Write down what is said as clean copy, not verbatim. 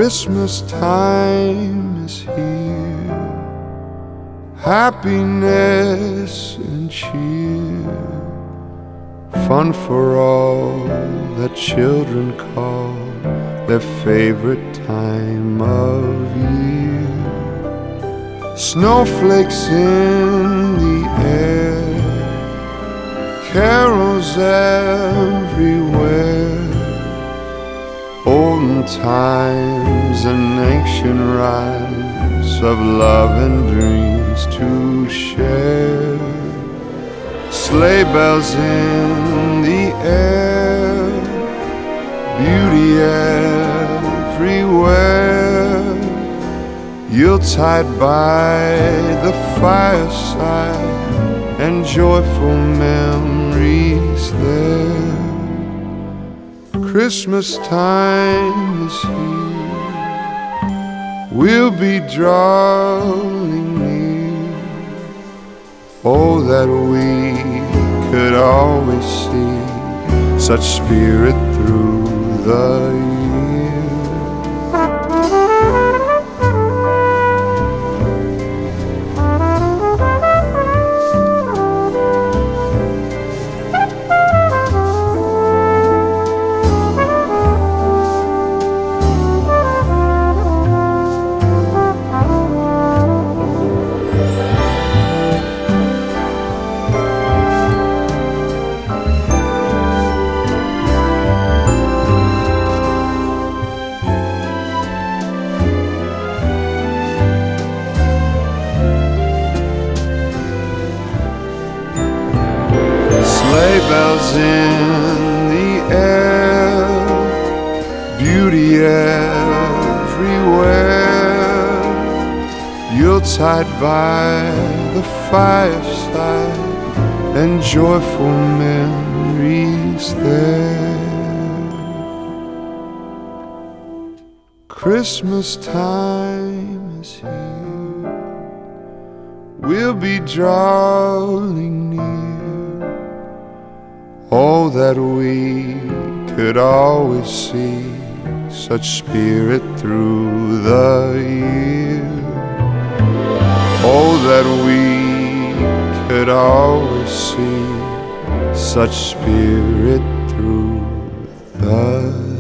Christmas time is here, happiness and cheer, fun for all that children call their favorite time of year. Snowflakes in the air, carols everywhere, olden times and ancient rhymes of love and dreams to share. Sleigh bells in the air, beauty everywhere, Yuletide by the fireside, and joyful memories there. Christmas time is here, we'll be drawing near. Oh, that we could always see such spirit through the year. Sleigh bells in the air, beauty everywhere, Yuletide by the fireside, and joyful memories there. Christmas time is here, we'll be drawing near. Oh, that we could always see such spirit through the year. Oh, that we could always see such spirit through the year.